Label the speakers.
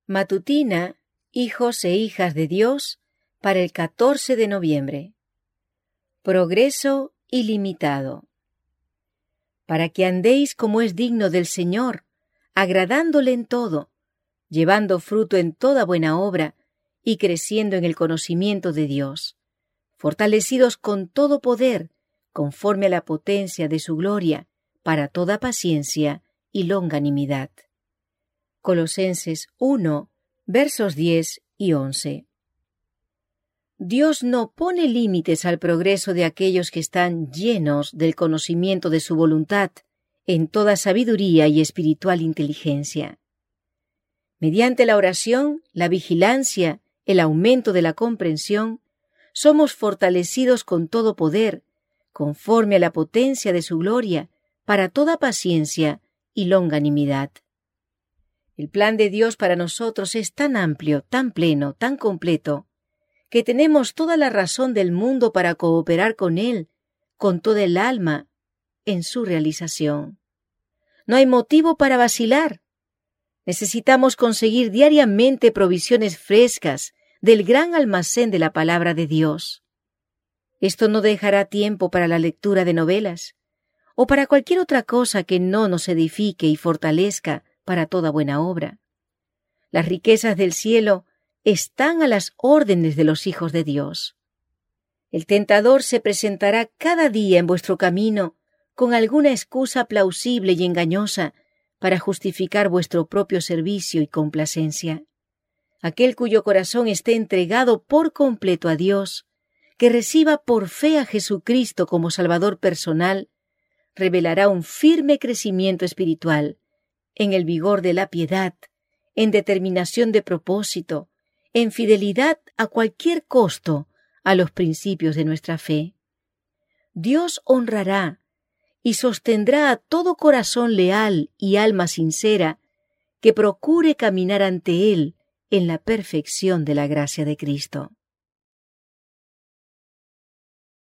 Speaker 1: Matutina, hijos e hijas de Dios, para el 14 de noviembre. Progreso ilimitado. Para que andéis como es digno del Señor, agradándole en todo, llevando fruto en toda buena obra y creciendo en el conocimiento de Dios, fortalecidos con todo poder, conforme a la potencia de su gloria, para toda paciencia y longanimidad. Colosenses 1, versos 10 y 11. Dios no pone límites al progreso de aquellos que están llenos del conocimiento de su voluntad en toda sabiduría y espiritual inteligencia. Mediante la oración, la vigilancia, el aumento de la comprensión, somos fortalecidos con todo poder, conforme a la potencia de su gloria, para toda paciencia y longanimidad. El plan de Dios para nosotros es tan amplio, tan pleno, tan completo, que tenemos toda la razón del mundo para cooperar con Él, con toda el alma, en su realización. No hay motivo para vacilar. Necesitamos conseguir diariamente provisiones frescas del gran almacén de la palabra de Dios. Esto no dejará tiempo para la lectura de novelas o para cualquier otra cosa que no nos edifique y fortalezca para toda buena obra. Las riquezas del cielo están a las órdenes de los hijos de Dios. El tentador se presentará cada día en vuestro camino con alguna excusa plausible y engañosa para justificar vuestro propio servicio y complacencia. Aquel cuyo corazón esté entregado por completo a Dios, que reciba por fe a Jesucristo como Salvador personal, revelará un firme crecimiento espiritual en el vigor de la piedad, en determinación de propósito, en fidelidad a cualquier costo a los principios de nuestra fe. Dios honrará y sostendrá a todo corazón leal y alma sincera que procure caminar ante Él en la perfección de la gracia de Cristo.